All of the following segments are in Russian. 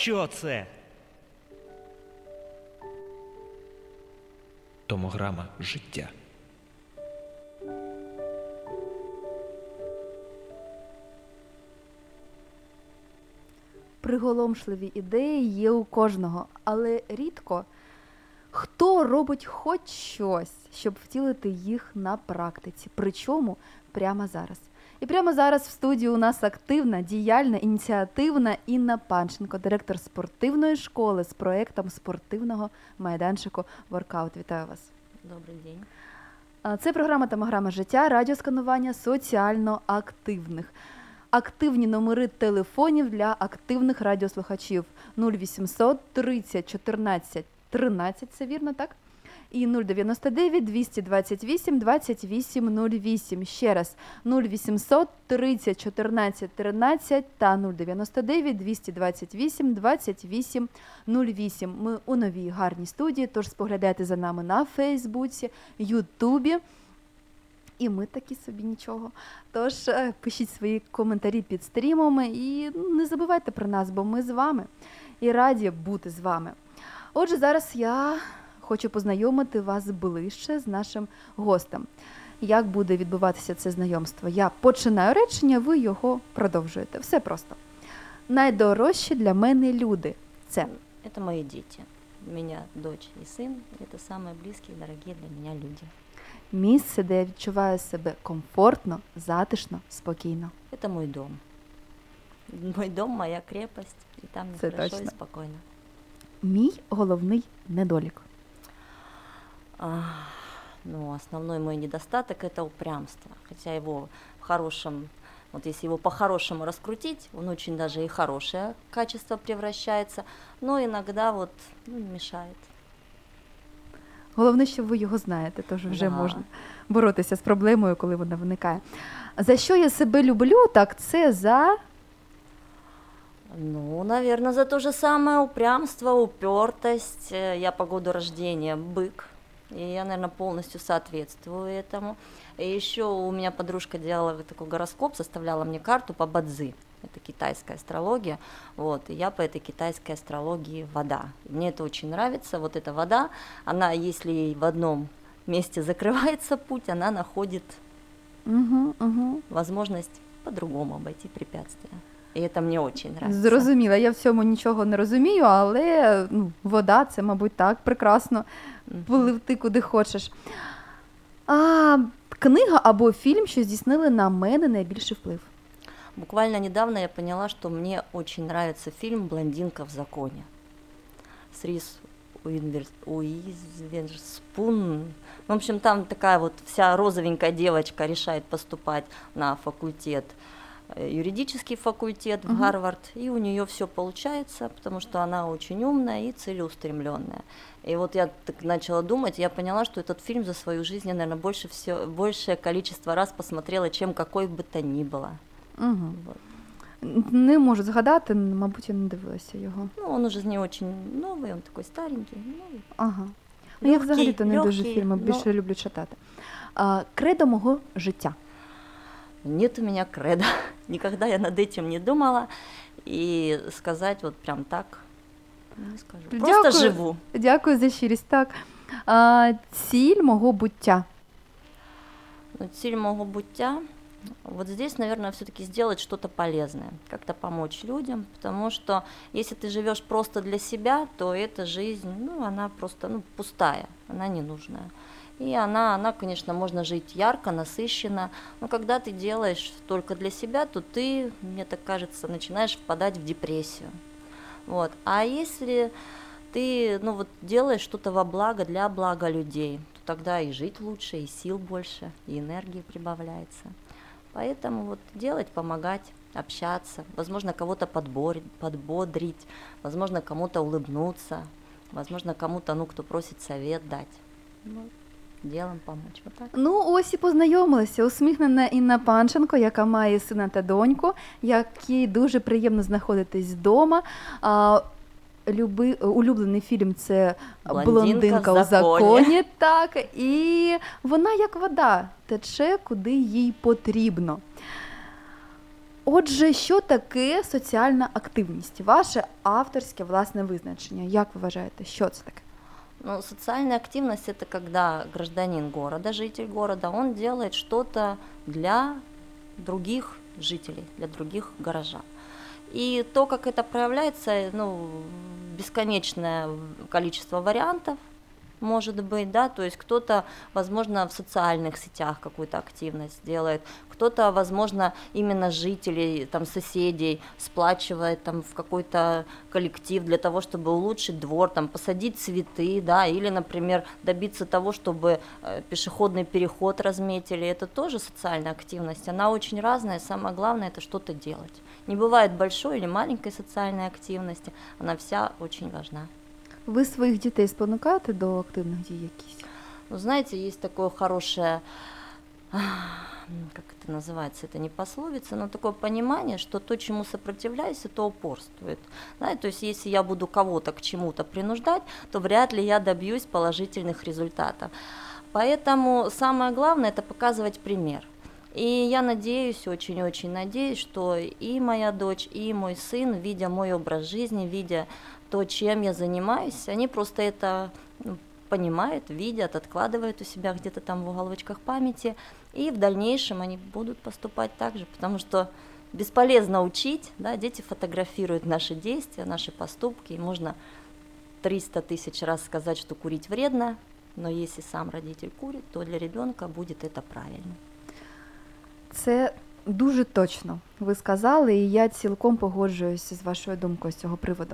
Що це? Томограма життя. Приголомшливі ідеї є у кожного, але рідко хто робить хоч щось, щоб втілити їх на практиці, причому прямо зараз. І прямо зараз в студії у нас активна, діяльна, ініціативна Інна Панченко, директор спортивної школи з проєктом спортивного майданчику «Воркаут». Вітаю вас. Добрий день. Це програма «Томограма життя», радіосканування соціально активних. Активні номери телефонів для активних радіослухачів 0800 30 14 13, це вірно, так? І 099 228 28 08. Ще раз, 0800 30 14 13 та 099 228 28 08. Ми у новій гарній студії, тож споглядайте за нами на Фейсбуці, Ютубі. І ми такі собі нічого. Тож пишіть свої коментарі під стрімами і не забувайте про нас, бо ми з вами. І раді бути з вами. Отже, зараз я хочу познайомити вас ближче з нашим гостем. Як буде відбуватися це знайомство? Я починаю речення, ви його продовжуєте. Все просто. Найдорожчі для мене люди – це? Это мои дети. У меня дочь и сын. Это самые близкие, дорогие для меня люди. Місце, де я відчуваю себе комфортно, затишно, спокійно. Это мой дом. Мой дом, моя крепость. И там мне Это хорошо точно. и спокойно. Мій головний недолік. Основной мой недостаток – это упрямство. Хотя его в хорошем, вот если его по-хорошему раскрутить, он очень даже и хорошее качество превращается, но иногда вот мешает. Головне, що ви його знаєте, тож вже Да. можна боротися з проблемою, коли вона виникає. За що я себе люблю, так це за... Наверное, за то же самое упрямство, упертость. Я по году рождения бык, и я, наверное, полностью соответствую этому. И еще у меня подружка делала такой гороскоп, составляла мне карту по Бадзи. Это китайская астрология, вот, и я по этой китайской астрологии вода. И мне это очень нравится, вот эта вода, она, если ей в одном месте закрывается путь, она находит возможность по-другому обойти препятствия. І це мені дуже подобається. Зрозуміла, я в цьому нічого не розумію, але вода – це, мабуть, так, прекрасно, пливти куди хочеш. Книга або фільм, що здійснили на мене найбільший вплив? Буквально недавно я поняла, что мне очень нравится фильм «Блондинка в законе» с Риз Уизерспун. В общем, там такая вот вся розовенькая девочка решает поступать на факультет, юридический факультет в Гарвард, и у нее все получается, потому что она очень умная и целеустремленная. И вот я так начала думать, я поняла, что этот фильм за свою жизнь я, наверное, большее количество раз посмотрела, чем какой бы то ни было. Угу. Вот. Не можу згадати, мабуть, я не дивилася його. Он уже не очень новый, он такой старенький. Ага. Я взагалі-то не дуже фільми, більше люблю читати. Кредо мого життя. Нет у меня кредо. Никогда я над этим не думала. И сказать вот прям так не скажу. Просто живу. Дякую за щирість. Так. Ціль мого буття. Цель моего буття. Вот здесь, наверное, все-таки сделать что-то полезное, как-то помочь людям, потому что если ты живешь просто для себя, то эта жизнь, она просто пустая, она ненужная. И она, конечно, можно жить ярко, насыщенно, но когда ты делаешь только для себя, то ты, мне так кажется, начинаешь впадать в депрессию. Вот. А если ты делаешь что-то во благо, для блага людей, то тогда и жить лучше, и сил больше, и энергии прибавляется. Поэтому делать, помогать, общаться, возможно, кого-то подбодрить, возможно, кому-то улыбнуться, возможно, кому-то, кто просит совет дать. Ділом помочь. Вот так. Ось і познайомилися. Усміхнена Інна Панченко, яка має сина та доньку, якій дуже приємно знаходитись вдома. Улюблений фільм – це «Блондинка у законі». Так, і вона, як вода, тече, куди їй потрібно. Отже, що таке соціальна активність? Ваше авторське власне визначення. Як ви вважаєте, що це таке? Ну, социальная активность – это когда гражданин города, житель города, он делает что-то для других жителей, для других горожан. И то, как это проявляется, ну, бесконечное количество вариантов может быть, да, то есть кто-то, возможно, в социальных сетях какую-то активность делает, кто-то, возможно, именно жителей, там, соседей сплачивает там в какой-то коллектив для того, чтобы улучшить двор, там, посадить цветы, да, или, например, добиться того, чтобы пешеходный переход разметили, это тоже социальная активность, она очень разная, самое главное это что-то делать. Не бывает большой или маленькой социальной активности, она вся очень важна. Ви своїх дітей спонукаєте до активних дій якісь? Ну, знаете, есть такое хорошее, как это называется, это не пословица, но такое понимание, что то, чему сопротивляюсь, то упорствует. Да, то есть если я буду кого-то к чему-то принуждать, то вряд ли я добьюсь положительных результатов. Поэтому самое главное – это показывать пример. И я надеюсь, очень-очень надеюсь, что и моя дочь, и мой сын, видя мой образ жизни, видя то, чем я занимаюсь, они просто это понимают, видят, откладывают у себя где-то там в уголочках памяти, и в дальнейшем они будут поступать так же, потому что бесполезно учить, да, дети фотографируют наши действия, наши поступки, и можно 300 тысяч раз сказать, что курить вредно, но если сам родитель курит, то для ребенка будет это правильно. Це дуже точно ви сказали, і я цілком погоджуюся з вашою думкою з цього приводу.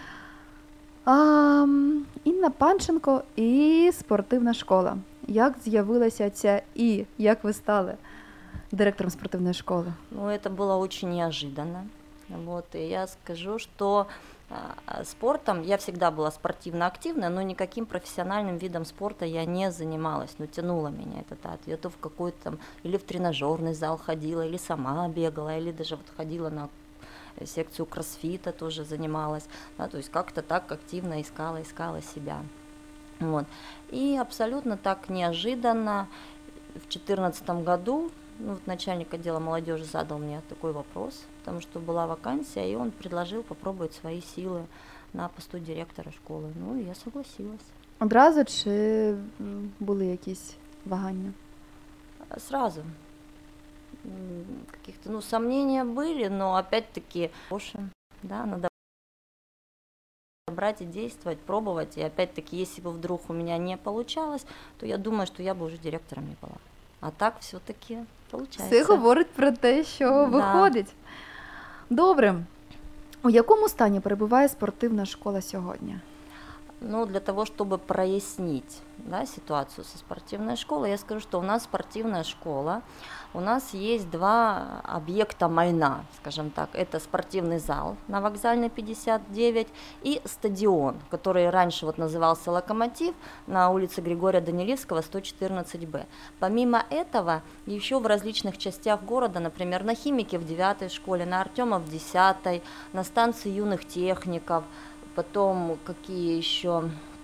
Інна Панченко і спортивна школа. Як з'явилася ця і як ви стали директором спортивної школи? Ну, это было очень неожиданно. Вот, и я скажу, что спортом я всегда была спортивно активна, но никаким профессиональным видом спорта я не занималась, но тянуло меня это, да, я то в какой-то там, или в тренажерный зал ходила, или сама бегала, или даже вот ходила на секцию кроссфита, тоже занималась, да, то есть как-то так активно искала себя. Вот. И абсолютно так неожиданно в 2014 году вот начальник отдела молодежи задал мне такой вопрос, потому что была вакансия, и он предложил попробовать свои силы на посту директора школы. Ну, и я согласилась. Одразу чи були якісь вагання? Сразу. Каких-то, ну, сомнения были, но опять-таки, да, надо брать и действовать, пробовать, и опять-таки, если бы вдруг у меня не получалось, то я думаю, что я бы уже директором не была. А так все-таки получається. Все говорить про те, що виходить. Добре. У якому стані перебуває спортивна школа сьогодні? Ну, для того, чтобы прояснить, да, ситуацию со спортивной школой, я скажу, что у нас спортивная школа, у нас есть два объекта майна, скажем так, это спортивный зал на Вокзальной 59 и стадион, который раньше вот назывался «Локомотив» на улице Григория Данилевского, 114Б. Помимо этого, еще в различных частях города, например, на Химике в 9 школе, на Артема в 10, на станции юных техников, потом какие еще,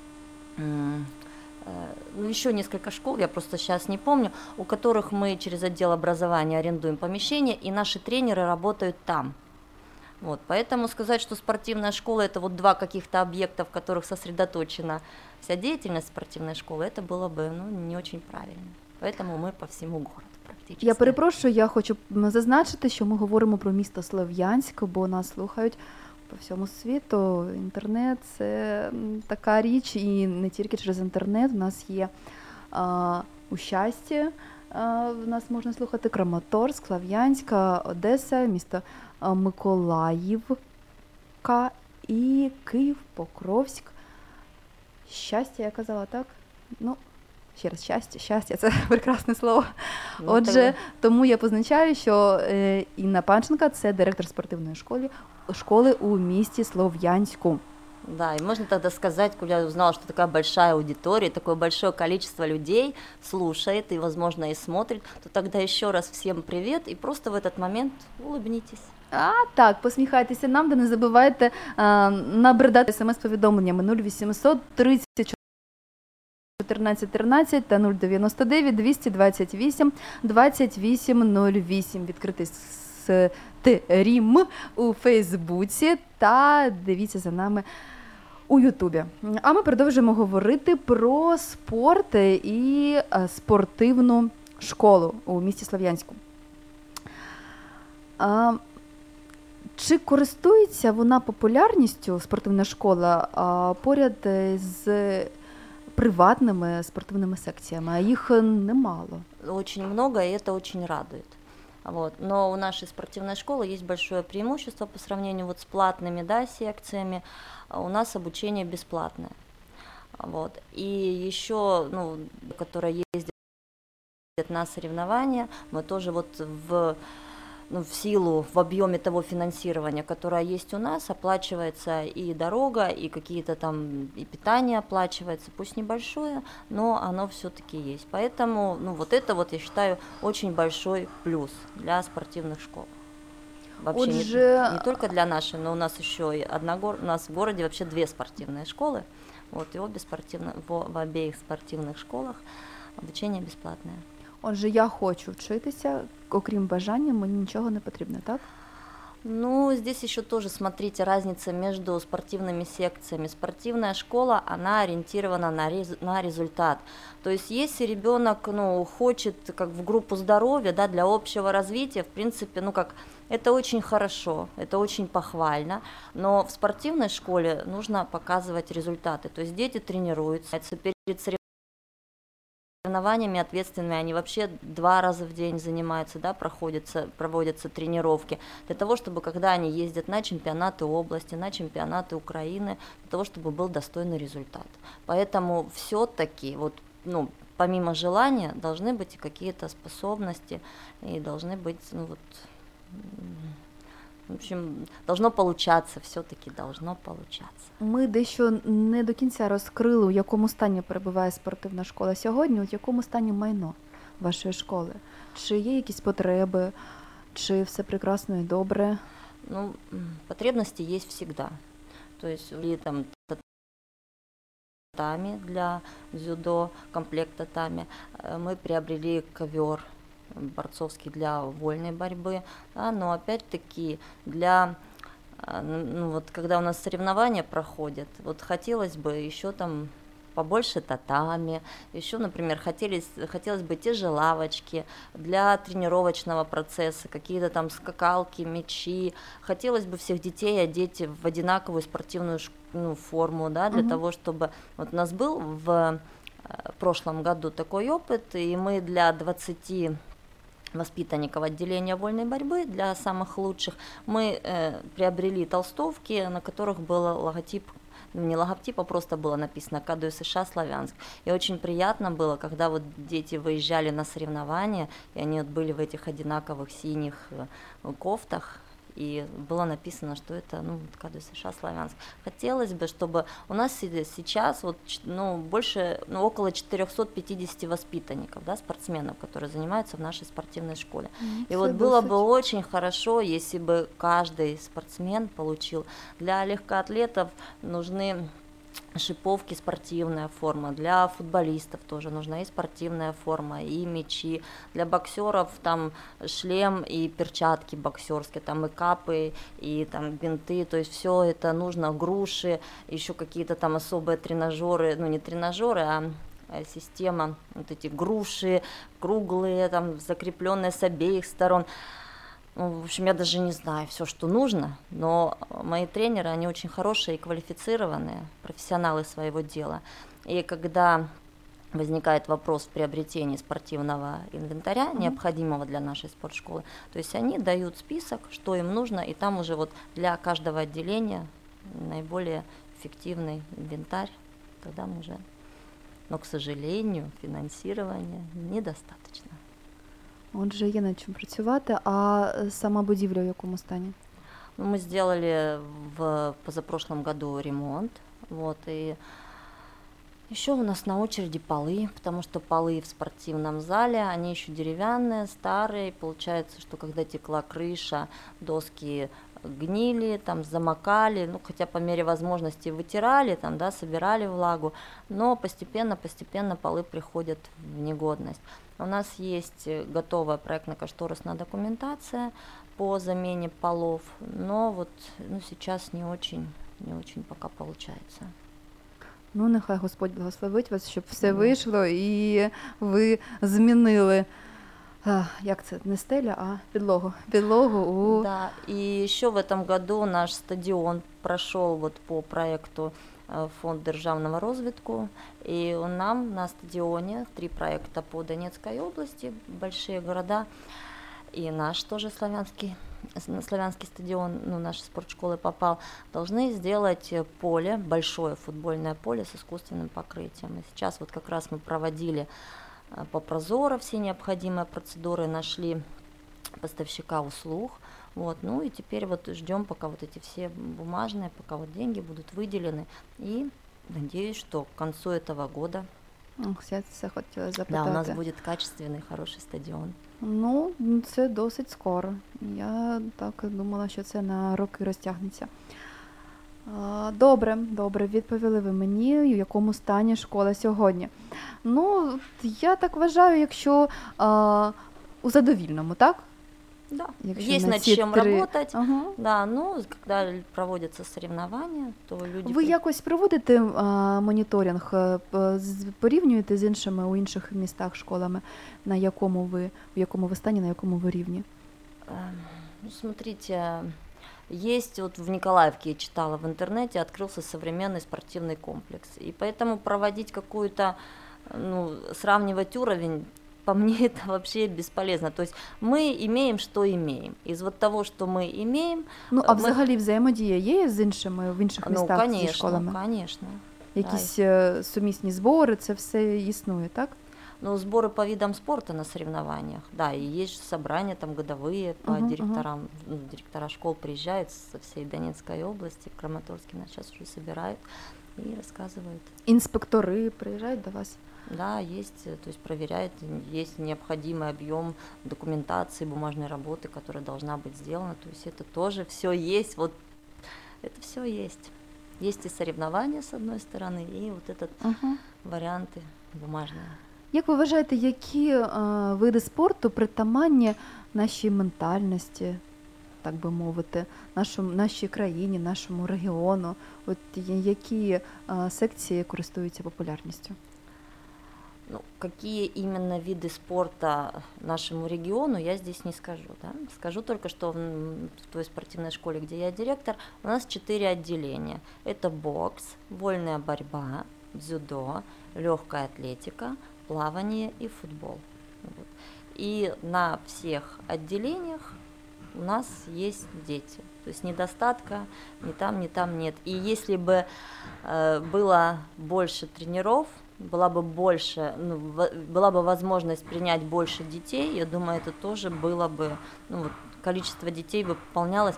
ну, еще несколько школ, я просто сейчас не помню, у которых мы через отдел образования арендуем помещение, и наши тренеры работают там. Вот, поэтому сказать, что спортивная школа – это вот два каких-то объекта, в которых сосредоточена вся деятельность спортивной школы, это было бы, ну, не очень правильно. Поэтому мы по всему городу практически. Я перепрошую, я хочу зазначити, що ми говоримо про місто Слов'янськ, бо нас слухають по всьому світу. Інтернет – це така річ, і не тільки через інтернет. У нас є у Щасті, в нас можна слухати Краматорськ, Слов'янська, Одеса, місто Миколаївка і Київ, Покровськ. Щастя, я казала, так? Ну, ще раз, щастя – це прекрасне слово. Ну, отже, тому я позначаю, що Інна Панченко – це директор спортивної школи у місті Слов'янську. Да, и можно тогда сказать, когда я узнала, что такая большая аудитория, такое большое количество людей слушает и, возможно, и смотрит, то тогда еще раз всем привет и просто в этот момент улыбнитесь. Так, посміхайтеся нам, да не забувайте набридати смс-повідомленнями 0800 30 14 13 та 099 228 2808. Відкритий стрім у Фейсбуці та дивіться за нами у Ютубі. А ми продовжуємо говорити про спорт і спортивну школу у місті Слов'янську. Чи користується вона популярністю, спортивна школа, поряд з приватними спортивними секціями, а їх немало? Очень много, и это очень радует. Вот. Но у нашей спортивной школы есть большое преимущество по сравнению вот с платными, да, секциями. У нас обучение бесплатное. Вот. И еще, ну, которая ездит на соревнования, мы тоже вот в силу, в объеме того финансирования, которое есть у нас, оплачивается и дорога, и какие-то там, и питание оплачивается, пусть небольшое, но оно все-таки есть. Поэтому, ну, вот это вот, я считаю, очень большой плюс для спортивных школ. Вообще не только для нашей, но у нас еще и у нас в городе вообще 2 спортивные школы, вот, и в обеих спортивных школах обучение бесплатное. Отже, я хочу вчитися, окрім бажання, мені нічого не потрібно, так? Ну, здесь еще тоже, смотрите, разница между спортивными секциями. Спортивная школа, она ориентирована на результат. То есть, если ребенок, ну, хочет как в группу здоровья, да, для общего развития, в принципе, ну, как, это очень хорошо, это очень похвально, но в спортивной школе нужно показывать результаты. То есть, дети тренируются перед соревнованиями ответственными, они вообще 2 раза в день занимаются, да, проводятся тренировки, для того, чтобы когда они ездят на чемпионаты области, на чемпионаты Украины, для того, чтобы был достойный результат. Поэтому все-таки, вот, ну, помимо желания, должны быть и какие-то способности, и должны быть, ну, вот, в общем, должно получаться, все-таки должно получаться. Ми дещо не до кінця розкрили, у якому стані перебуває спортивна школа сьогодні, у якому стані майно вашої школи. Чи є якісь потреби, чи все прекрасно і добре? Ну, потребности есть всегда. То есть и там татами для дзюдо, комплект татами. Мы приобрели ковер борцовский для вольной борьбы, да, но опять-таки для, ну, вот когда у нас соревнования проходят, вот хотелось бы еще там побольше татами, еще, например, хотелось бы те же лавочки для тренировочного процесса, какие-то там скакалки, мячи. Хотелось бы всех детей одеть в одинаковую спортивную форму, да, для того, чтобы... Вот у нас был в прошлом году такой опыт, и мы для 20 воспитанников отделения вольной борьбы, для самых лучших, мы приобрели толстовки, на которых был логотип, не логотип, а просто было написано КДУ США Славянск. И очень приятно было, когда вот дети выезжали на соревнования, и они вот были в этих одинаковых синих кофтах, и было написано, что это, ну, КДУ США Славянск. Хотелось бы, чтобы у нас сейчас вот, ну, больше, ну, около 450 воспитанников, да, спортсменов, которые занимаются в нашей спортивной школе. И вот было бы очень хорошо, если бы каждый спортсмен получил. Для легкоатлетов нужны шиповки, спортивная форма, для футболистов тоже нужна и спортивная форма, и мячи, для боксеров там шлем и перчатки боксерские, там и капы, и там бинты, то есть все это нужно, груши, еще какие-то там особые тренажеры, ну не тренажеры, а система, вот эти груши круглые, там закрепленные с обеих сторон. Ну, в общем, я даже не знаю все, что нужно, но мои тренеры, они очень хорошие и квалифицированные, профессионалы своего дела. И когда возникает вопрос в приобретении спортивного инвентаря, необходимого для нашей спортшколы, то есть они дают список, что им нужно, и там уже вот для каждого отделения наиболее эффективный инвентарь, тогда мы уже... Но, к сожалению, фінансування недостаточно. Отже, є над чим працювати, а сама будівля в якому стані? Ну, мы сделали в позапрошлом году ремонт, вот, и Еще у нас на очереди полы, потому что полы в спортивном зале, они еще деревянные, старые. Получается, что когда текла крыша, доски гнили, там замокали, ну, хотя по мере возможности вытирали, там, да, собирали влагу, но постепенно полы приходят в негодность. У нас есть готовая проектно-кошторисная документация по замене полов, но вот сейчас не очень пока получается. Ну, нехай Господь благословить вас, щоб все вийшло і ви змінили, як це, не стеля, а підлогу у... Да, и еще в этом году наш стадион прошел вот по проекту Фонд державного розвитку, и нам на стадионе 3 проекта по Донецкой области, большие города, и наш тоже славянский стадион, нашей спортшколы попал, должны сделать поле, большое футбольное поле с искусственным покрытием. И сейчас вот как раз мы проводили по Прозоро все необходимые процедуры, нашли поставщика услуг, вот, и теперь вот ждем, пока вот эти все бумажные, пока вот деньги будут выделены, и надеюсь, что к концу этого года Я це хотіла запитати. да, у нас будет качественный, хороший стадион. Ну, це досить скоро. Я так думала, що це на роки розтягнеться. Добре, відповіли ви мені, в якому стані школа сьогодні. Ну, я так вважаю, якщо у задовільному, так? Да, Якщо есть на над ці чем три- работать. Ага. Да, когда проводятся соревнования, то люди... Ви якось проводите моніторинг, порівнюєте з іншими у інших містах школами, в якому ви стані, на якому ви рівні? Смотрите, есть вот в Николаевке, я читала в интернете, открылся современный спортивный комплекс. И поэтому проводить какую-то, сравнивать уровень, по мне это вообще бесполезно. То есть мы имеем, что имеем. Из вот того, что мы имеем... Ну, а взагалі взаємодія є з іншими в інших містах зі школами? Конечно. Якісь сумісні збори, це все існує, так? Сборы по видам спорта на соревнованиях, да, и есть собрания там годовые по директорам, директора школ приезжают со всей Донецкой области, в Краматорске нас сейчас уже собирают и рассказывают. Інспектори приїжджають до вас? Да, есть, то есть проверяют, есть необходимый объем документации, бумажной работы, которая должна быть сделана, то есть это тоже все есть, вот это все есть. Есть и соревнования с одной стороны, и вот этот варианты бумажные. Як ви вважаєте, які види спорту притаманні нашій ментальності, так би мовити, нашій країні, нашому регіону? От які секції користуються популярністю? Какие именно виды спорта нашему региону, я здесь не скажу. Да? Скажу только, что в той спортивной школе, где я директор, у нас 4 отделения. Это бокс, вольная борьба, дзюдо, легкая атлетика, плавание и футбол. Вот. И на всех отделениях у нас есть дети. То есть недостатка ни там нет. И если бы было больше тренеров, была бы возможность принять больше детей, я думаю, это тоже было бы, количество детей бы пополнялось.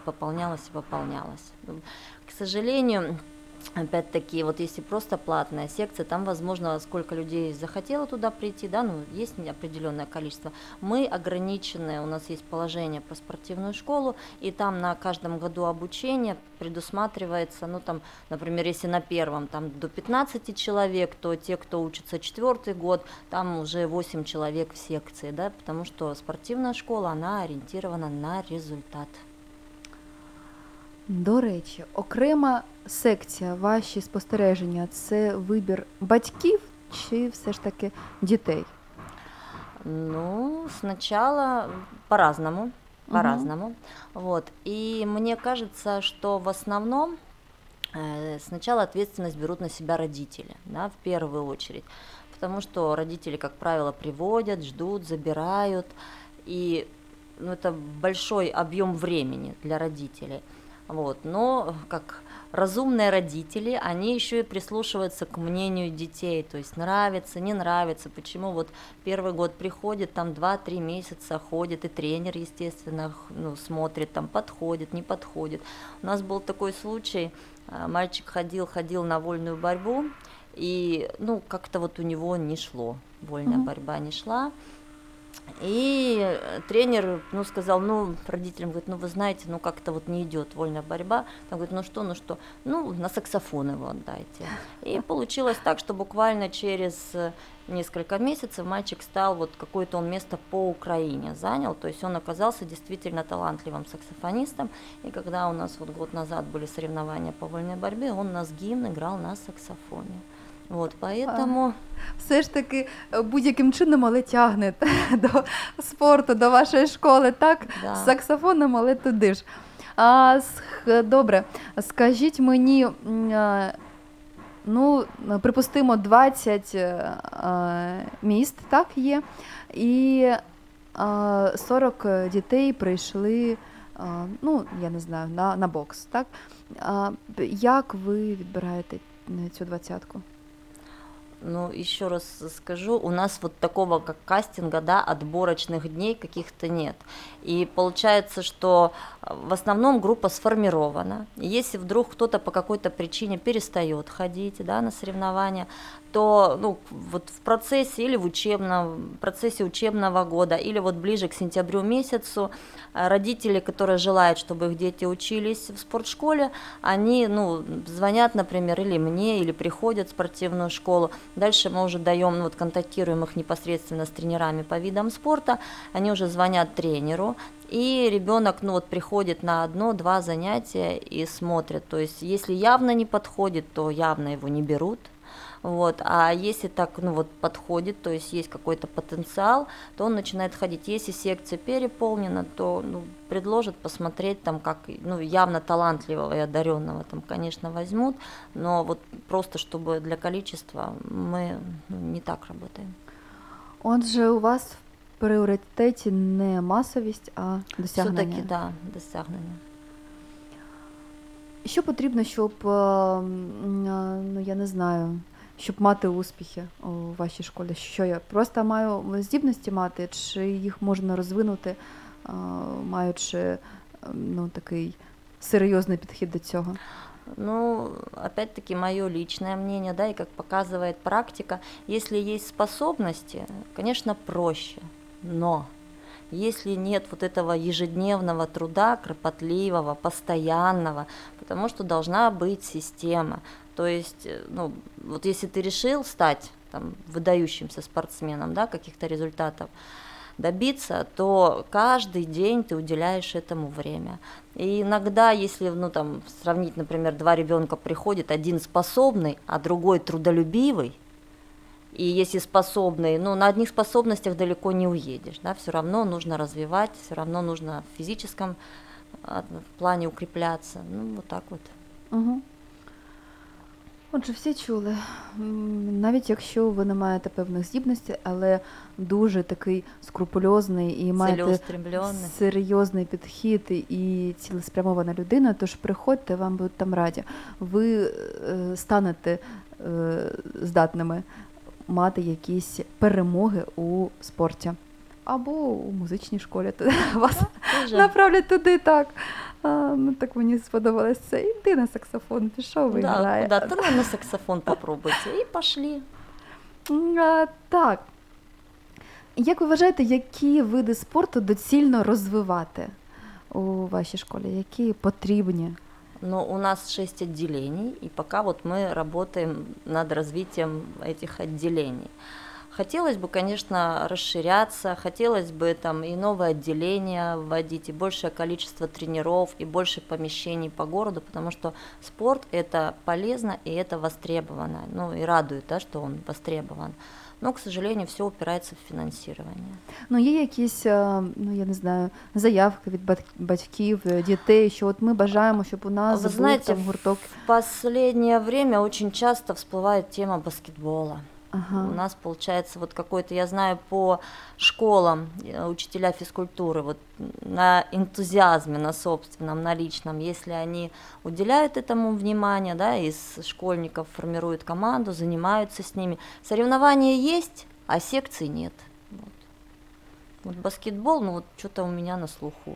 К сожалению, опять-таки, вот если просто платная секция, там, возможно, сколько людей захотело туда прийти, да, есть определенное количество. Мы ограничены, у нас есть положение про спортивную школу, и там на каждом году обучения предусматривается, например, если на первом там до 15 человек, то те, кто учится 4-й год, там уже 8 человек в секции, да, потому что спортивная школа, она ориентирована на результат. До речі, окрема секція, ваші спостереження – це вибір батьків чи все ж таки дітей? Сначала по-разному. Вот. И мне кажется, что в основном сначала ответственность берут на себя родители, да, в первую очередь. Потому что родители, как правило, приводят, ждут, забирают. И это большой объем времени для родителей. Вот. Но как разумные родители, они еще и прислушиваются к мнению детей, то есть нравится, не нравится, почему вот первый год приходит, там 2-3 месяца ходит, и тренер, естественно, смотрит, там подходит, не подходит. У нас был такой случай, мальчик ходил на вольную борьбу, и, ну, как-то вот у него не шло, вольная борьба не шла. И тренер, ну, сказал, ну, родителям, говорит, ну, вы знаете, ну, как-то вот не идет вольная борьба. Там говорит, ну, на саксофон его отдайте. И получилось так, что буквально через несколько месяцев мальчик стал, вот какое-то он место по Украине занял, то есть он оказался действительно талантливым саксофонистом. И когда у нас вот год назад были соревнования по вольной борьбе, он у нас гимн играл на саксофоне. От, поэтому... Все ж таки будь-яким чином, але тягне до спорту, до вашої школи, так? Да. З саксофоном, але туди ж. Добре, скажіть мені, ну, припустимо, 20 міст, так, є, і 40 дітей прийшли, ну, я не знаю, на бокс, так? Як ви відбираєте цю 20-ку? Ну, еще раз скажу, у нас вот такого, как кастинга, да, отборочных дней каких-то нет. И получается, что в основном группа сформирована. И если вдруг кто-то по какой-то причине перестает ходить, да, на соревнования, то, ну, вот в процессе или в процессе учебного года, или вот ближе к сентябрю месяцу, родители, которые желают, чтобы их дети учились в спортшколе, они, ну, звонят, например, или мне, или приходят в спортивную школу. Дальше мы уже даем, ну, вот контактируем их непосредственно с тренерами по видам спорта, они уже звонят тренеру, и ребенок, ну, вот приходит на 1-2 занятия и смотрит. То есть если явно не подходит, то явно его не берут. Вот. А если так, ну, вот подходит, то есть есть какой-то потенциал, то он начинает ходить. Если секция переполнена, то, ну, предложат посмотреть, там, как, ну, явно талантливого и одаренного там, конечно, возьмут, но вот просто чтобы для количества мы, ну, не так работаем. Отже, у вас в пріоритеті не масовість, а досягнення. Все-таки, да, досягнення. Що потрібно, щоб, ну, я не знаю, щоб мати успіхи у вашій школі? Що я просто маю здібності мати, чи їх можна розвинути, маючи, ну, такий серйозний підхід до цього? Ну, опять-таки, мое личное мнение, да, и как показывает практика, если есть способности, конечно, проще, но если нет вот этого ежедневного труда, кропотливого, постоянного, потому что должна быть система. То есть, ну, вот если ты решил стать там выдающимся спортсменом, да, каких-то результатов добиться, то каждый день ты уделяешь этому время. И иногда, если, ну, там, сравнить, например, 2 ребенка приходят, один способный, а другой трудолюбивый, и если способный, ну, на одних способностях далеко не уедешь, да, все равно нужно развивать, все равно нужно в физическом плане укрепляться, ну, вот так вот. Угу. Отже, всі чули, навіть якщо ви не маєте певних здібностей, але дуже такий скрупульозний і маєте серйозний підхід і цілеспрямована людина, тож приходьте, вам будуть там раді. Ви станете здатними мати якісь перемоги у спорті або у музичній школі. Вас направлять туди, так. Ну, так мені сподобалось це. Іди на саксофон, пішов і грає. Да, куда-то на саксофон попробуйте. І пошли. Так. Як ви вважаєте, які види спорту доцільно розвивати у вашій школі? Які потрібні? Ну, у нас 6 отделений, и пока вот мы работаем над развитием этих отделений. Хотелось бы, конечно, расширяться, хотелось бы там и новые отделения вводить, и большее количество тренеров, и больше помещений по городу, потому что спорт – это полезно и это востребовано, ну и радует, да, что он востребован. Но, к сожалению, все упирается в фінансування. Ну, є якісь, ну, я не знаю, заявки від батьків, дітей, що от ми бажаємо, щоб у нас був там гурток? В последнее время очень часто всплывает тема баскетбола. Ага. У нас получается вот какой-то, я знаю, по школам учителя физкультуры вот на энтузиазме, на собственном, на личном, если они уделяют этому внимание, да, из школьников формируют команду, занимаются с ними. Соревнования есть, а секций нет. Вот баскетбол, ну вот что-то у меня на слуху.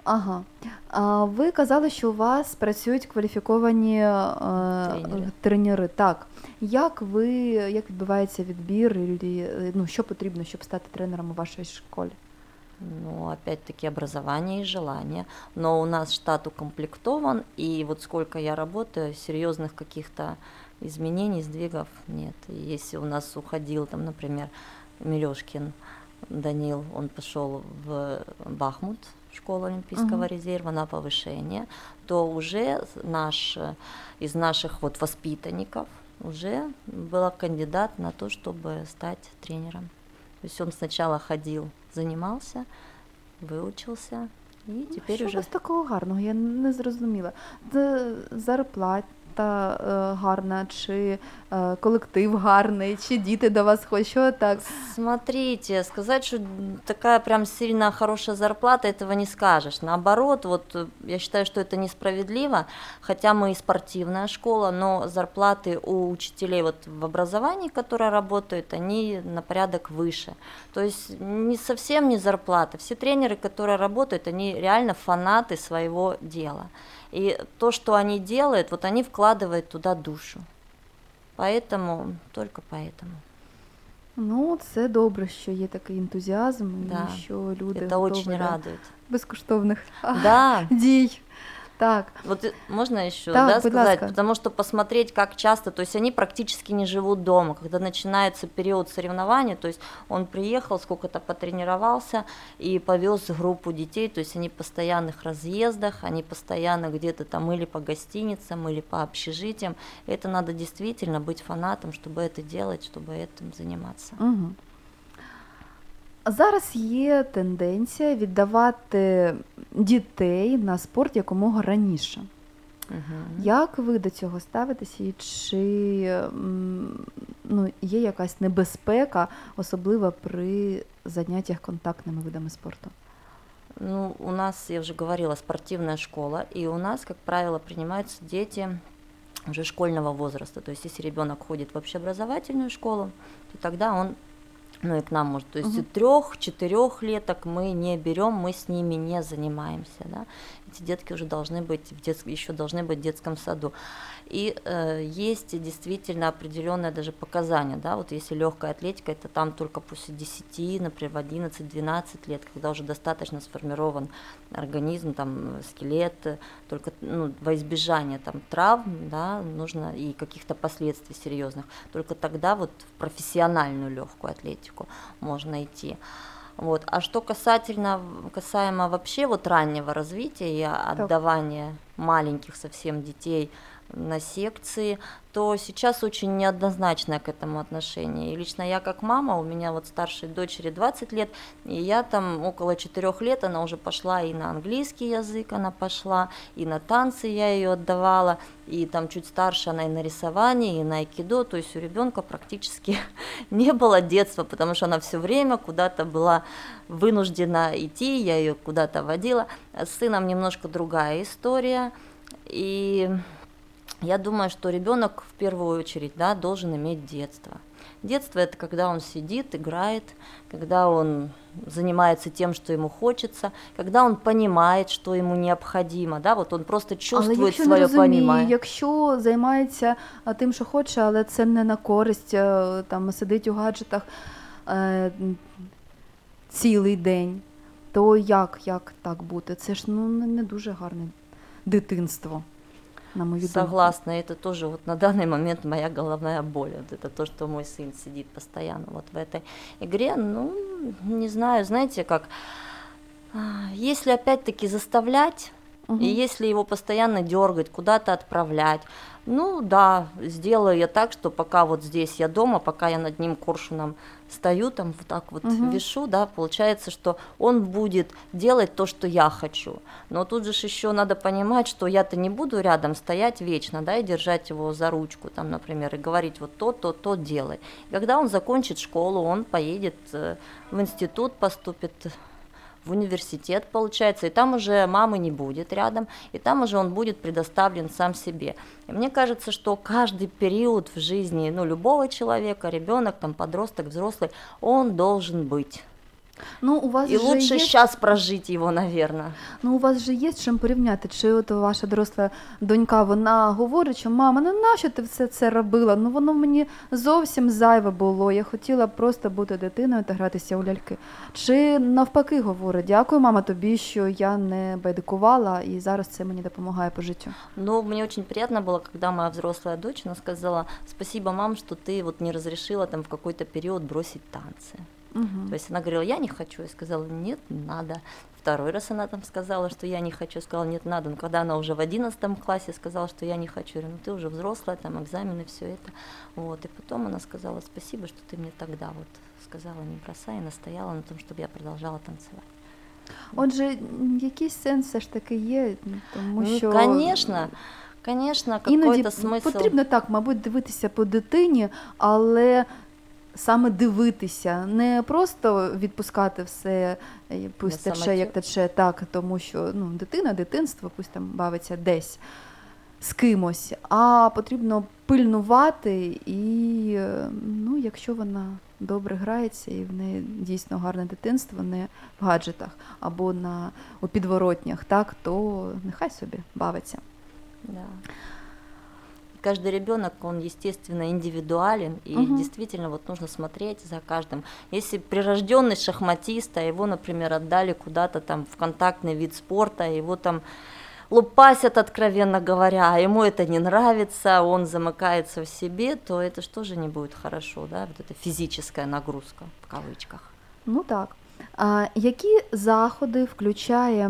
Ага. Ви казали, що у вас працюють кваліфіковані тренери. Так. Як відбувається відбір, що потрібно, щоб стати тренером у вашій школі? Ну, опять-таки, образование и желание. Но у нас штат укомплектован, и вот сколько я работаю, серьезных каких-то изменений, сдвигов нет. И если у нас уходил, там, например, Милёшкин Данил, он пошел в Бахмут, школу Олимпийского резерва, на повышение, то уже из наших вот воспитанников уже был кандидат на то, чтобы стать тренером. То есть он сначала ходил, занимался, выучился, и теперь що уже... у вас такого гарного? Я не зрозуміла. Зарплата гарна, чи колектив гарний, чи діти до вас ходять, що так? Смотрите, сказать, что такая прям сильно хорошая зарплата, этого не скажешь. Наоборот, вот я считаю, что это несправедливо, хотя мы и спортивная школа, но зарплаты у учителей вот в образовании, которые работают, они на порядок выше. То есть не совсем не зарплата. Все тренеры, которые работают, они реально фанаты своего дела. И то, что они делают, вот они вкладывают туда душу. Поэтому, только поэтому. Ну, це добре, що є такий ентузіазм, Да, і що люди это готові очень до радует. безкоштовних Да. дій. Так. Вот можно еще, Так, да, будь сказать, ласка. потому что посмотреть, как часто, то есть они практически не живут дома, когда начинается период соревнований, то есть он приехал, сколько-то потренировался и повез группу детей, то есть они в постоянных разъездах, они постоянно где-то там или по гостиницам, или по общежитиям, это надо действительно быть фанатом, чтобы это делать, чтобы этим заниматься. Угу. Зараз є тенденція віддавати дітей на спорт якомога раніше. Як ви до цього ставитесь і чи є якась небезпека, особливо при заняттях контактними видами спорту? Ну, у нас, я уже говорила, спортивная школа, и у нас, как правило, принимаются дети уже школьного возраста. То есть если ребенок ходит в общеобразовательную школу, то тогда он и к нам может. То есть 3-4 леток мы не берем, мы с ними не занимаемся. Да? Эти детки уже должны быть еще должны быть в детском саду. И есть действительно определенное даже показания. Да? Вот если легкая атлетика, это там только после 10, например, в 11-12 лет, когда уже достаточно сформирован организм, там, скелет, только во избежание там, травм, да, нужно и каких-то последствий серьезных. Только тогда вот в профессиональную легкую атлетику можно идти. Вот. А что касаемо вообще вот раннего развития и отдавания маленьких совсем детей на секции, то сейчас очень неоднозначное к этому отношение. И лично я как мама, у меня вот старшей дочери 20 лет, и я там около 4 лет, она уже пошла и на английский язык, она пошла, и на танцы я ее отдавала, и там чуть старше она и на рисование, и на айкидо, то есть у ребенка практически не было детства, потому что она все время куда-то была вынуждена идти, я ее куда-то водила. С сыном немножко другая история, и я думаю, что ребенок в первую очередь, да, должен иметь детство. Детство – это когда он сидит, играет, когда он занимается тем, что ему хочется, когда он понимает, что ему необходимо, да, вот он просто чувствует своє понимание. Якщо займається тим, що хоче, але це не на користь, там сидить у гаджетах цілий день, то як так бути? Це ж не дуже гарне дитинство. Согласна, это тоже вот на данный момент моя головная боль. Вот это то, что мой сын сидит постоянно вот в этой игре. Ну, не знаю, знаете как, если опять-таки заставлять, и если его постоянно дергать, куда-то отправлять, ну да, сделаю я так, что пока вот здесь я дома, пока я над ним коршуном стою, там вот так вот вешу, да, получается, что он будет делать то, что я хочу. Но тут же еще надо понимать, что я-то не буду рядом стоять вечно, да, и держать его за ручку, там, например, и говорить вот то делай. И когда он закончит школу, он поедет в институт, поступит в университет, получается, и там уже мамы не будет рядом, и там уже он будет предоставлен сам себе. И мне кажется, что каждый период в жизни, любого человека, ребенок, там, подросток, взрослый, он должен быть. Ну, у вас И же лучше є сейчас прожить его, наверное. Ну, у вас же є з чим порівняти. Чи от ваша доросла донька, вона говорить, що мама, ну нащо ти все це робила? Ну воно мені зовсім зайве було. Я хотіла просто бути дитиною та гратися у ляльки. Чи навпаки говорить, дякую, мама, тобі, що я не байдикувала, і зараз це мені допомагає по життю. Но мне очень приятно было, когда моя взрослая дочь, она сказала: спасибо, мам, что ты вот не разрешила там в какой-то период бросить танцы. Угу. То есть она говорила: я не хочу. Я сказала: нет, надо. Второй раз она там сказала, что я не хочу. Я сказала: нет, надо. Но когда она уже в 11 классе сказала, что я не хочу, я говорю: ну ты уже взрослая, там экзамены, все это. Вот. И потом она сказала: спасибо, что ты мне тогда вот сказала, не бросай, и настояла на том, чтобы я продолжала танцевать. Отже, якийсь сенс все ж таки є, тому що... Конечно, Іноді какой-то смысл. потрібно так, мабуть, дивитися по дитині, але саме дивитися, не просто відпускати все, пусть тече, як тече, так, тому що дитина, дитинство, пусть там бавиться десь з кимось, а потрібно пильнувати і, якщо вона добре грається і в неї дійсно гарне дитинство, не в гаджетах або у підворотнях, так, то нехай собі бавиться. Да. Каждый ребенок, он, естественно, индивидуален, и действительно вот нужно смотреть за каждым. Если прирожденный шахматист, а его, например, отдали куда-то там в контактный вид спорта, его там лупасят, откровенно говоря, а ему это не нравится, он замыкается в себе, то это же тоже не будет хорошо, да, вот эта физическая нагрузка, в кавычках. Ну так. А які заходи включає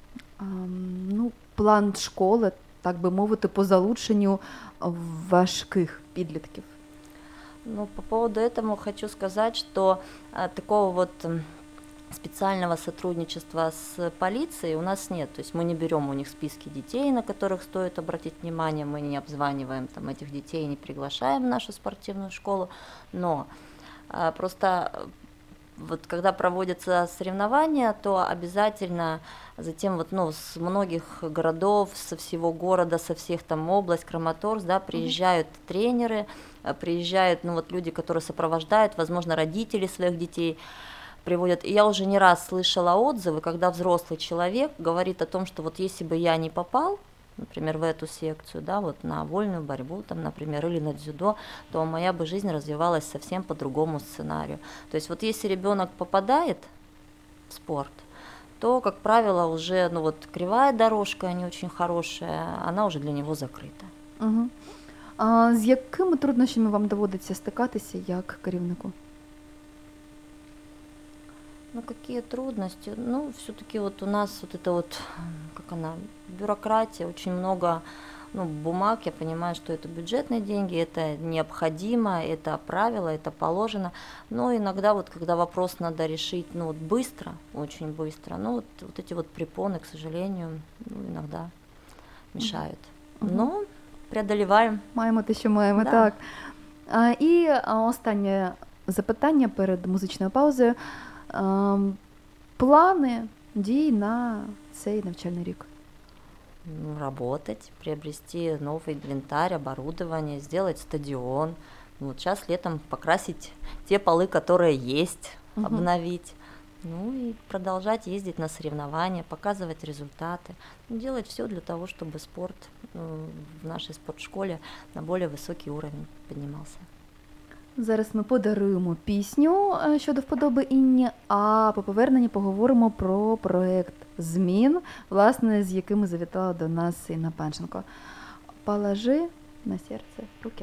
план школи, так би мовити, по залученню важких підлітків? Ну, по поводу этого хочу сказать, что такого вот специального сотрудничества с полицией у нас нет. То есть мы не берем у них списки детей, на которых стоит обратить внимание, мы не обзваниваем там этих детей, не приглашаем в нашу спортивную школу, но просто вот когда проводятся соревнования, то обязательно затем вот, с многих городов, со всего города, со всех там область, Краматорск, да, приезжают тренеры, приезжают люди, которые сопровождают, возможно, родители своих детей приводят. И я уже не раз слышала отзывы, когда взрослый человек говорит о том, что вот если бы я не попал, например, в эту секцию, да, вот на вольную борьбу, там, например, или на дзюдо, то моя бы жизнь развивалась совсем по другому сценарию. То есть вот если ребенок попадает в спорт, то, как правило, уже, кривая дорожка, не очень хорошая, она уже для него закрита. Угу. А з якими труднощами вам доводиться стикатися як керівнику? Какие трудности? Все-таки вот у нас вот это вот, бюрократия, очень много бумаг, я понимаю, что это бюджетные деньги, это необходимо, это правило, это положено, но иногда вот, когда вопрос надо решить, быстро, очень быстро, вот эти вот препоны, к сожалению, иногда мешают. Но преодолеваем. Маємо те, що маємо, да. Так. І останнє запитання перед музичною паузою. Плани дій на цей навчальний рік? Работать, приобрести новый инвентарь, оборудование, сделать стадион. Сейчас летом покрасить те полы, которые есть, обновить. И продолжать ездить на соревнования, показывать результаты. Делать все для того, чтобы спорт в нашей спортшколе на более высокий уровень поднимался. Зараз ми подаруємо пісню щодо вподоби Інні, а по поверненні поговоримо про проєкт змін, власне, з якими завітала до нас Інна Панченко. Положи на серце руки.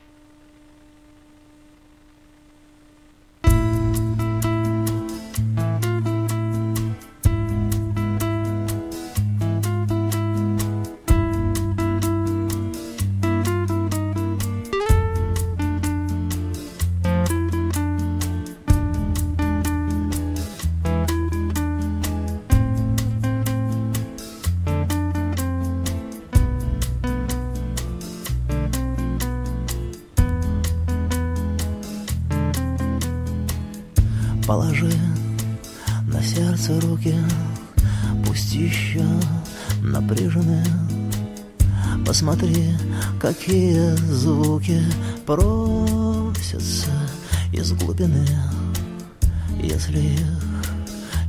Положи на сердце руки, пусть еще напряжены. Посмотри, какие звуки просятся из глубины. Если их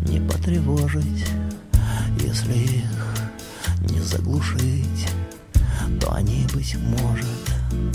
не потревожить. Если их не заглушить, то они, быть может,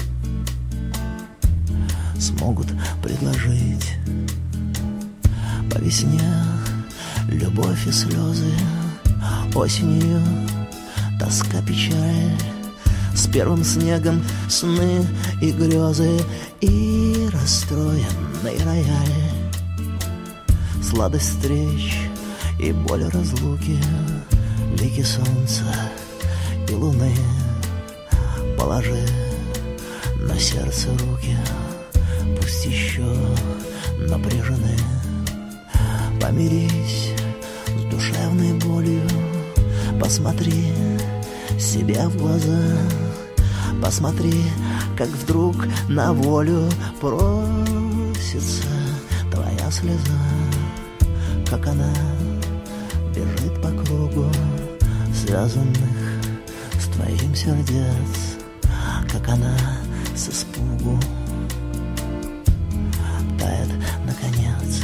смогут предложить по весне любовь и слезы, осенью тоска, печаль, с первым снегом сны и грезы, и расстроенный рояль, сладость встреч и боль разлуки, лики солнца и луны. Положи на сердце руки, пусть еще напряжены. Помирись с душевной болью, посмотри себе в глаза, посмотри, как вдруг на волю просится твоя слеза, как она бежит по кругу связанных с твоим сердец, как она с испугу тает наконец.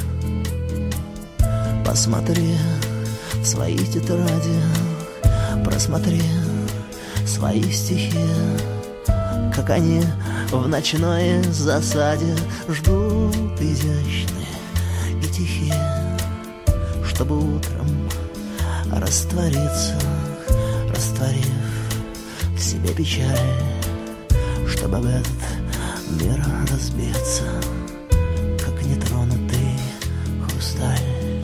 Посмотри в свои тетради, просмотри свои стихи, как они в ночной засаде ждут изящные и тихие, чтобы утром раствориться, растворив в себе печаль, чтобы в этот мир разбиться, как нетронутый хрусталь.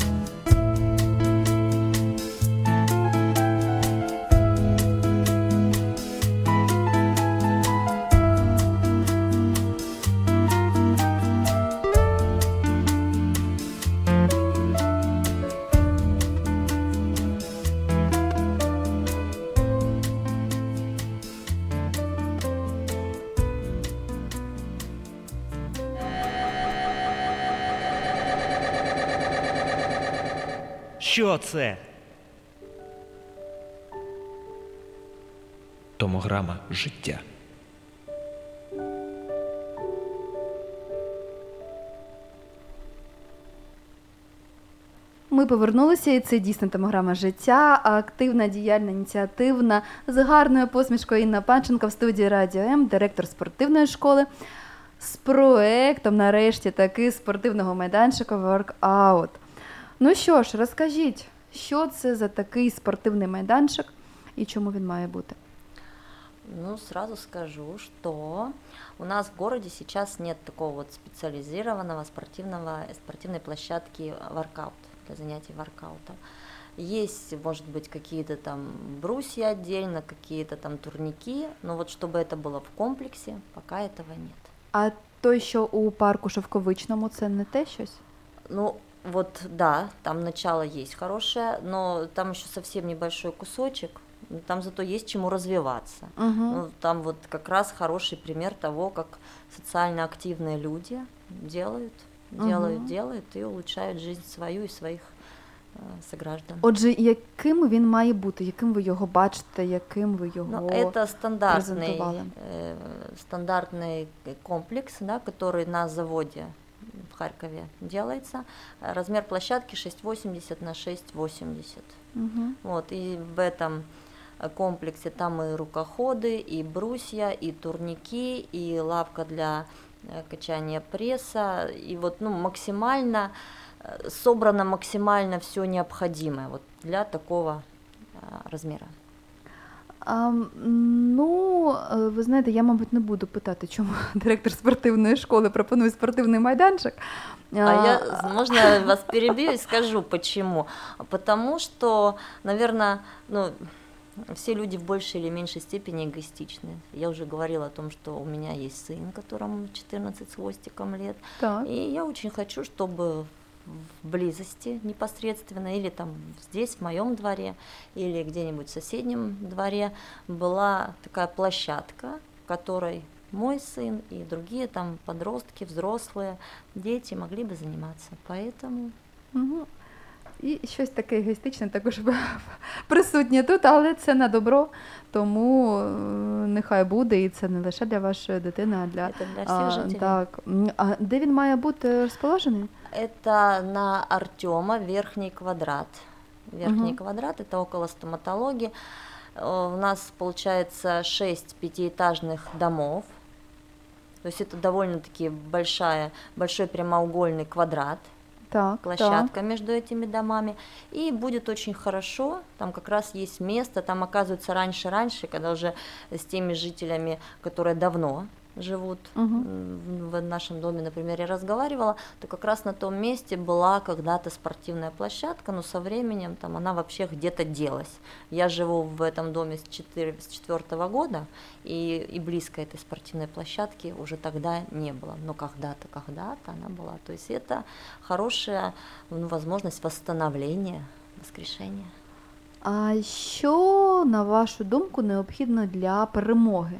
Що це? Томограма життя. Ми повернулися, і це дійсно томограма життя, активна, діяльна, ініціативна, з гарною посмішкою Інна Панченко в студії Радіо М, директор спортивної школи, з проектом, нарешті, таки спортивного майданчика «Воркаут». Ну що ж, розкажіть, що це за такий спортивний майданчик і чому він має бути? Ну, сразу скажу, что у нас в городе сейчас нет такого вот специализированного спортивной площадки воркаут, для занятий воркаутом. Есть, может быть, какие-то там брусья отдельно, какие-то там турники, но вот чтобы это было в комплексе, пока этого нет. А той, що у парку Шовковичному, це не те щось? Ну, вот да, там начало есть хорошее, но там еще совсем небольшой кусочек, там зато есть чему развиваться. Ну, там вот как раз хороший пример того, как социально активные люди делают и улучшают жизнь свою и своих сограждан. Отже, яким він має бути? Яким ви його бачите? Яким ви його презентували? Это стандартный комплекс, да, который на заводе в Харькове делается. Размер площадки 6,80 на 6,80. Вот, и в этом комплексе там и рукоходы, и брусья, и турники, и лавка для качания пресса, и вот, ну, максимально собрано максимально все необходимое вот для такого размера. Ну, ви знаєте, я, мабуть, не буду питати, чому директор спортивної школи пропонує спортивний майданчик. Можно я вас перебью и скажу, почему. Потому что, наверное, ну, все люди в большей или меньшей степени эгоистичны. Я уже говорила о том, что у меня есть сын, которому 14 с хвостиком лет. Так. И я очень хочу, чтобы в близости непосредственно, или там здесь, в моем дворе, или где-нибудь в соседнем дворе была такая площадка, в которой мой сын и другие там подростки, взрослые, дети могли бы заниматься. Поэтому... І щось таке егоїстичне також присутнє тут, але це на добро, тому нехай буде, і це не лише для вашої дитини, а для всіх жителів. Так. А де він має бути розположений? Это на Артема, Верхний Квадрат. Верхний Квадрат – это около стоматологии. У нас получается 6 пятиэтажных домов. То есть это довольно-таки большой прямоугольный квадрат. Так, Площадка между этими домами, и будет очень хорошо, там как раз есть место, там оказывается раньше, когда уже с теми жителями, которые давно живут в нашем доме, например, я разговаривала, то как раз на том месте была когда-то спортивная площадка, но со временем там она вообще где-то делась. Я живу в этом доме с 4-го года, и близко этой спортивной площадки уже тогда не было, но когда-то она была. То есть это хорошая возможность восстановления, воскрешения. А що, на вашу думку, необхідно для перемоги?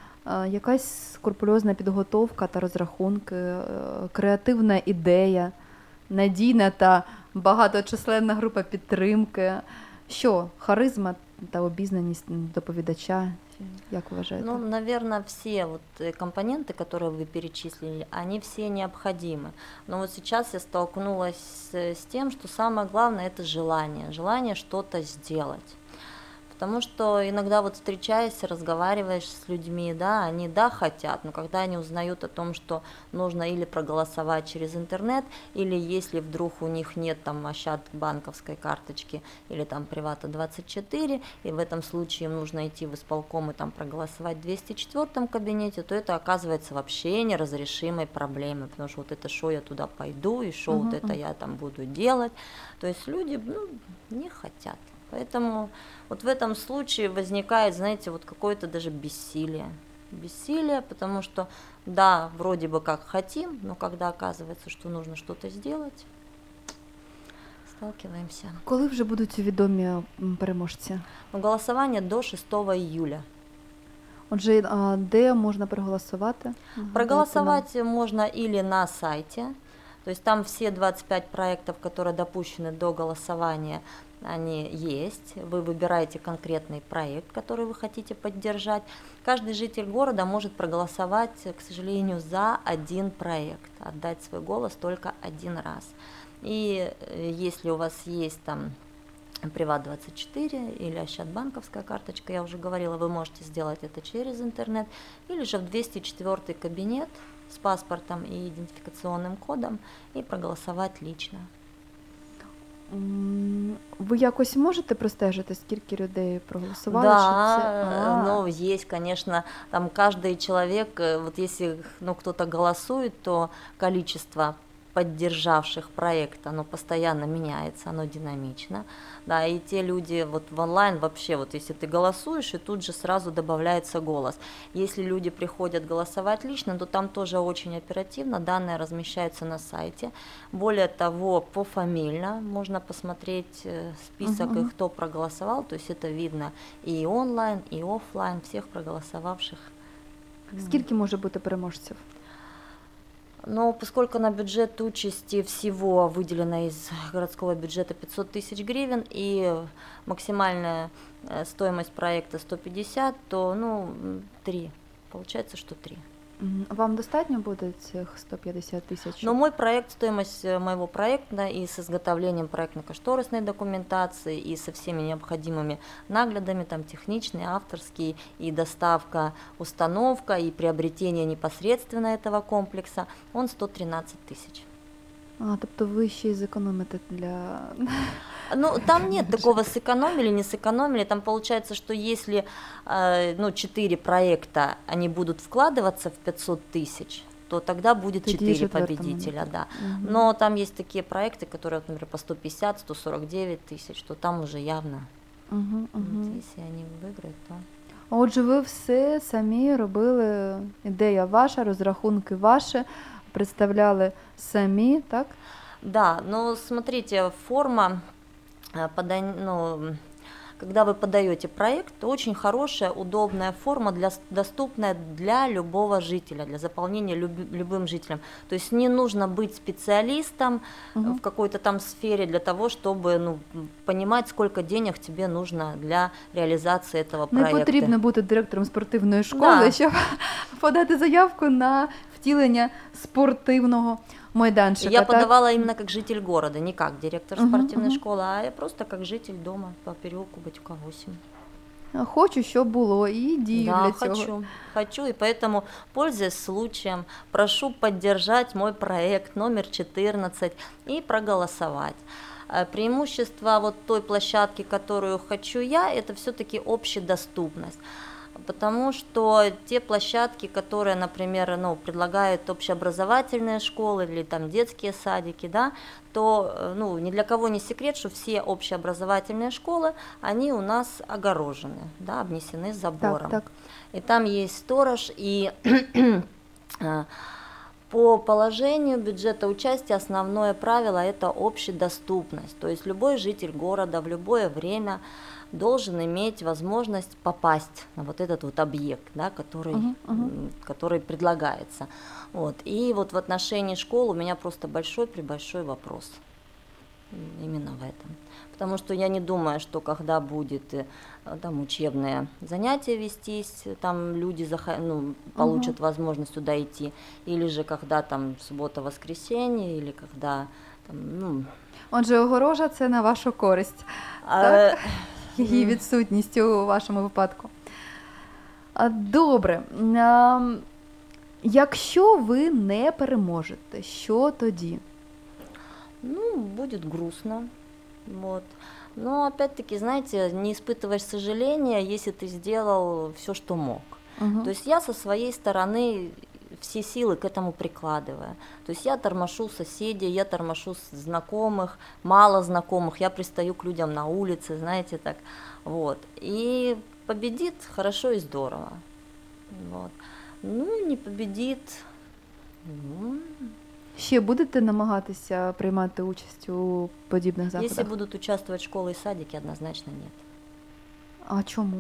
Якась скрупульозна підготовка та розрахунки, креативна ідея, надійна та багаточисленна група підтримки. Що, харизма та обізнаність доповідача, як вважаєте? Ну, наверное, все компоненты, которые вы перечислили, они все необходимы. Но вот сейчас я столкнулась с тем, что самое главное – это желание что-то сделать. Потому что иногда встречаясь, разговариваешь с людьми, да, они хотят, но когда они узнают о том, что нужно или проголосовать через интернет, или если вдруг у них нет там Ощад банковской карточки или там Привата24, и в этом случае им нужно идти в исполком и там проголосовать в 204 кабинете, то это оказывается вообще неразрешимой проблемой, потому что это что я туда пойду, и что это я там буду делать, то есть люди не хотят. Поэтому в этом случае возникает, знаете, какое-то даже бессилие, потому что, да, вроде бы как хотим, но когда оказывается, что нужно что-то сделать, сталкиваемся. Коли вже будуть відомі переможці? Голосование до 6 июля. Отже, де можна проголосувати? Проголосовать можно или на сайте, то есть там все 25 проектов, которые допущены до голосования, они есть, вы выбираете конкретный проект, который вы хотите поддержать. Каждый житель города может проголосовать, к сожалению, за один проект, отдать свой голос только один раз. И если у вас есть там Приват24 или Ощад банковская карточка, я уже говорила, вы можете сделать это через интернет, или же в 204 кабинет с паспортом и идентификационным кодом и проголосовать лично. Ви якось можете простежити, скільки людей проголосували? Да, но есть, конечно, там каждый человек, если кто-то голосует, то количество поддержавших проект, оно постоянно меняется, оно динамично, да, и те люди в онлайн вообще, если ты голосуешь, и тут же сразу добавляется голос. Если люди приходят голосовать лично, то там тоже очень оперативно, данные размещаются на сайте, более того, пофамильно можно посмотреть список, и кто проголосовал, то есть это видно и онлайн, и офлайн, всех проголосовавших. Скільки може бути переможців? Но поскольку на бюджет участи всего выделено из городского бюджета 500 тысяч гривен и максимальная стоимость проекта 150, то 3. Получается, что 3. Вам достатньо буде цих 150 тисяч? Но стоимость моего проекта и с изготовлением проектно-кошторисной документации, и со всеми необходимыми наглядами, там техничные, авторские, и доставка, установка, и приобретение непосредственно этого комплекса, он 113 тысяч. Тобто ви ще й зекономите для... Там нет такого сэкономили, не сэкономили. Там получается, что если 4 проекта, они будут вкладываться в 500 тысяч, то тогда будет 4 победителя, да. Но там есть такие проекты, которые, например, по 150, 149 тысяч, то там уже явно, если они выиграют, то... Отже, ви все самі робили, ідея ваша, розрахунки ваші, представляли самі, так? Да, но смотрите, форма, когда вы подаете проект, то очень хорошая, удобная форма, доступная для любого жителя, для заполнения любым жителям. То есть не нужно быть специалистом в какой-то там сфере для того, чтобы понимать, сколько денег тебе нужно для реализации этого проекта. Не потрібно бути директором спортивної школи, щоб подати заявку на втілення спортивного майданчика. Я так? подавала именно как житель города, не как директор спортивной школы, а я просто как житель дома по переулку Батюка 8. Хочу, щоб було, і дію Да, для цього. хочу, и поэтому, пользуясь случаем, прошу поддержать мой проект номер 14 и проголосовать. Преимущество вот той площадки, которую хочу я, это все-таки общедоступность. Потому что те площадки, которые, например, предлагают общеобразовательные школы или там детские садики, да, то ни для кого не секрет, что все общеобразовательные школы, они у нас огорожены, да, обнесены забором. Так. И там есть сторож, и по положению бюджета участия основное правило – это общедоступность. То есть любой житель города в любое время должен иметь возможность попасть на вот этот вот объект, да, который предлагается. Вот. И вот в отношении школ у меня просто большой вопрос именно в этом. Потому что я не думаю, что когда будет там учебные занятия вестись, там люди получат возможность туда идти, или же когда там суббота-воскресенье, или когда там, Отже, огорожа – це на вашу користь. Так? Її відсутність у вашому випадку. Добре. Якщо ви не переможете, що тоді? Будет грустно. Вот. Но опять-таки, знаете, не испытываешь сожаления, если ты сделал все, что мог. То есть я со своей стороны все силы к этому прикладываю. То есть я тормошу соседей, я тормошу знакомых, мало знакомых, я пристаю к людям на улице, знаете, так. Вот. И победит хорошо и здорово. Вот. Не победит. Ще будете намагатися приймати участь у подібних заходах? Если будут участвовать школы и садики, однозначно нет. А чому?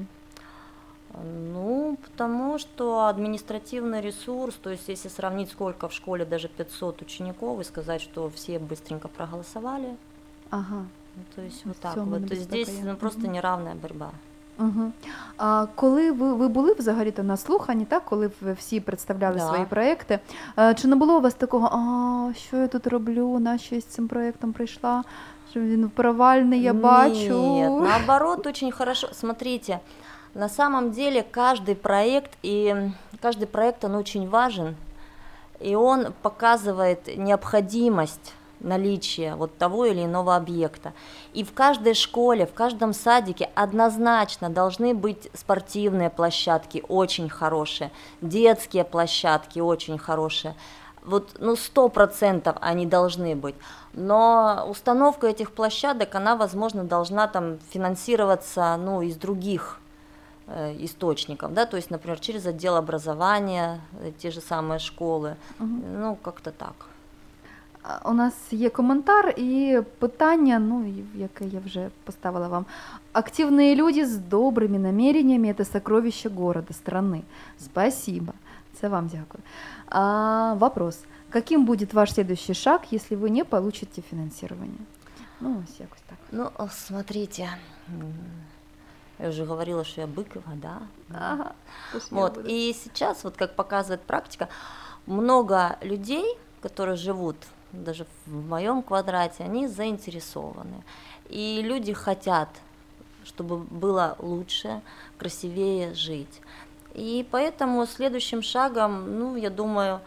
Потому что административный ресурс, то есть если сравнить, сколько в школе, даже 500 учеников, и сказать, что все быстренько проголосовали, то есть вот так вот. То есть здесь просто неравная борьба. А коли ви були взагалі-то на слуханні, так, коли ви всі представляли свої проекти, чи не було у вас такого, що я тут роблю, нащо я з цим проектом прийшла, що він провальний, я бачу? Нет, наоборот, очень хорошо. Смотрите, на самом деле каждый проект, он очень важен, и он показывает необходимость наличия вот того или иного объекта. И в каждой школе, в каждом садике однозначно должны быть спортивные площадки очень хорошие, детские площадки очень хорошие. Вот, 100% они должны быть. Но установка этих площадок, она, возможно, должна там финансироваться, из других источников, да, то есть, например, через отдел образования, те же самые школы, как-то так. У нас є коментар і питання, яке я вже поставила вам. Активные люди с добрыми намерениями – это сокровище города, страны. Спасибо. Це вам дякую. Вопрос. Каким будет ваш следующий шаг, если вы не получите финансирование? Ось якось так. Смотрите, я уже говорила, что я Быкова, да? Ага. Вот. И сейчас, вот как показывает практика, много людей, которые живут даже в моем квадрате, они заинтересованы. И люди хотят, чтобы было лучше, красивее жить. И поэтому следующим шагом, я думаю,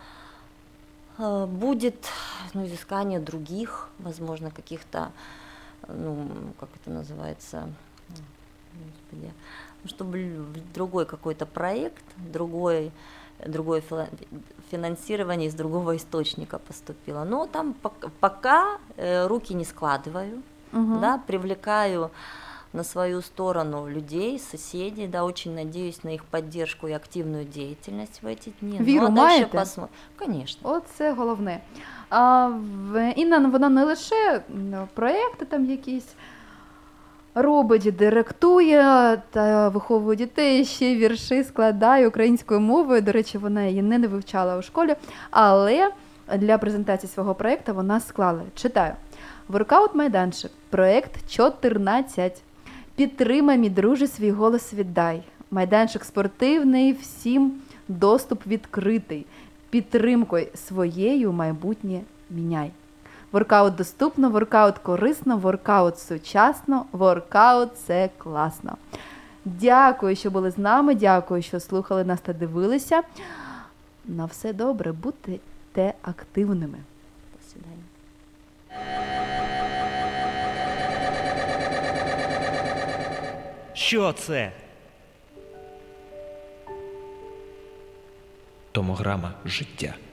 будет изыскание других, возможно, каких-то, как это называется, господи, чтобы другой какой-то проект, другое финансирование из другого источника поступило. Но там пока руки не складываю, да, привлекаю на свою сторону людей, соседей, да, очень надеюсь на их поддержку и активную деятельность в эти дни. Віру дальше маєте? посмотрим. Конечно. Оце головне. Інна, вона не лише проекти там якісь робить, директує та виховує дітей, ще вірші складає українською мовою. До речі, вона її не вивчала у школі, але для презентації свого проєкту вона склала. Читаю. Воркаут-майданчик. Проєкт 14. Підтримай, мій друже, свій голос віддай. Майданчик спортивний, всім доступ відкритий. підтримкою своєю майбутнє міняй. Воркаут доступно, воркаут корисно, воркаут сучасно, воркаут – це класно. Дякую, що були з нами, дякую, що слухали нас та дивилися. На все добре, будьте активними. До свидания. Що це? Томограма життя.